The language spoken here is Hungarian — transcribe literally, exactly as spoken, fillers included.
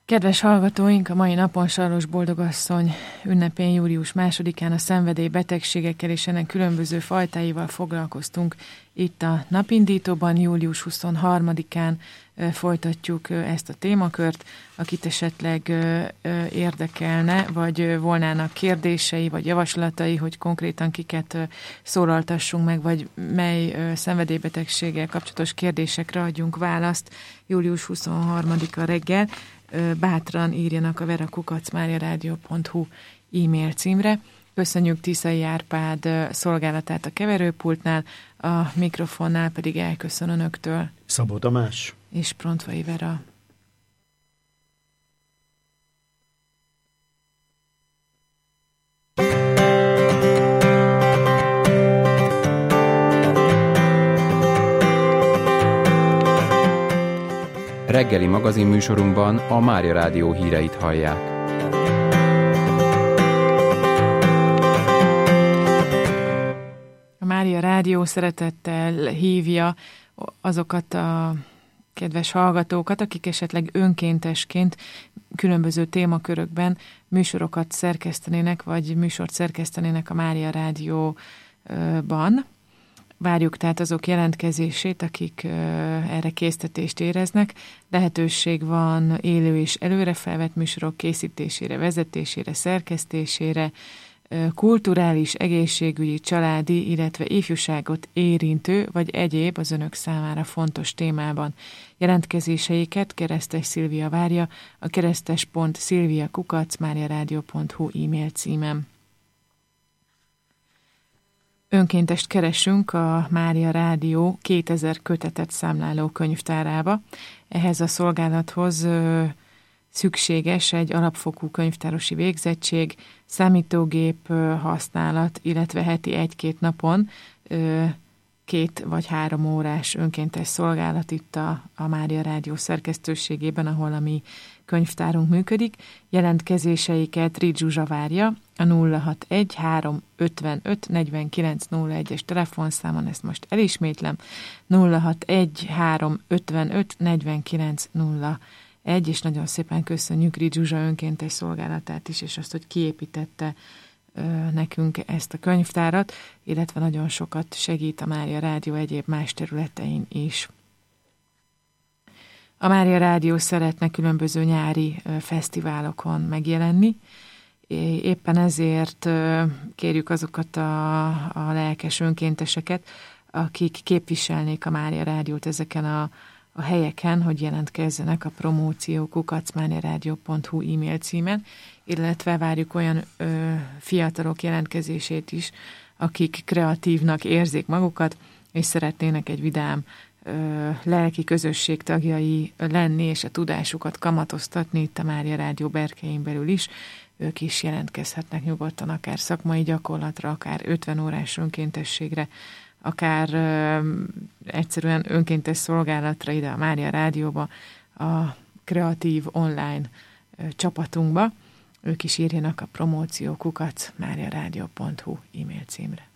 Kedves hallgatóink, a mai napon Sarlós Boldogasszony ünnepén július másodikán a szenvedélybetegségekkel és ennek különböző fajtáival foglalkoztunk itt a napindítóban. Július huszonharmadikán folytatjuk ezt a témakört. Akit esetleg érdekelne, vagy volnának kérdései, vagy javaslatai, hogy konkrétan kiket szólaltassunk meg, vagy mely szenvedélybetegséggel kapcsolatos kérdésekre adjunk választ július huszonharmadika reggel, bátran írjanak a vera kukac mariaradio pont hu e-mail címre. Köszönjük Tiszai Árpád szolgálatát a keverőpultnál, a mikrofonnál pedig elköszön önöktől Szabó Tamás és Prontvai Vera. Reggeli magazinműsorunkban a Mária Rádió híreit hallják. A Mária Rádió szeretettel hívja azokat a kedves hallgatókat, akik esetleg önkéntesként különböző témakörökben műsorokat szerkesztenének, vagy műsort szerkesztenének a Mária Rádióban. Várjuk tehát azok jelentkezését, akik erre késztetést éreznek. Lehetőség van élő és előre felvett műsorok készítésére, vezetésére, szerkesztésére, kulturális, egészségügyi, családi, illetve ifjúságot érintő, vagy egyéb az önök számára fontos témában. Jelentkezéseiket Keresztes Szilvia várja a keresztes pont szilvia kukac mariaradio pont hu e-mail címem. Önkéntest keresünk a Mária Rádió kétezer kötetet számláló könyvtárába. Ehhez a szolgálathoz ö, szükséges egy alapfokú könyvtárosi végzettség, számítógép ö, használat, illetve heti egy-két napon ö, két vagy három órás önkéntes szolgálat itt a, a Mária Rádió szerkesztőségében, ahol a mi könyvtárunk működik. Jelentkezéseiket Rid Zsuzsa várja a nulla hatvanegy három ötvenöt negyvenkilenc nulla egyes telefonszámon, ezt most elismétlem, nulla hatvanegy három ötvenöt negyvenkilenc nulla egy, és nagyon szépen köszönjük Rid Zsuzsa önkéntes szolgálatát is, és azt, hogy kiépítette ö, nekünk ezt a könyvtárat, illetve nagyon sokat segít a Mária Rádió egyéb más területein is. A Mária Rádió szeretne különböző nyári fesztiválokon megjelenni. Éppen ezért kérjük azokat a, a lelkes önkénteseket, akik képviselnék a Mária Rádiót ezeken a, a helyeken, hogy jelentkezzenek a promóció kukac mariaradio pont hu e-mail címen, illetve várjuk olyan ö, fiatalok jelentkezését is, akik kreatívnak érzik magukat, és szeretnének egy vidám lelki közösség tagjai lenni, és a tudásukat kamatoztatni itt a Mária Rádió berkein belül is. Ők is jelentkezhetnek nyugodtan, akár szakmai gyakorlatra, akár ötven órás önkéntességre, akár ö, egyszerűen önkéntes szolgálatra ide a Mária Rádióba, a kreatív online ö, csapatunkba. Ők is írjanak a promóció kukac mariaradio pont hu e-mail címre.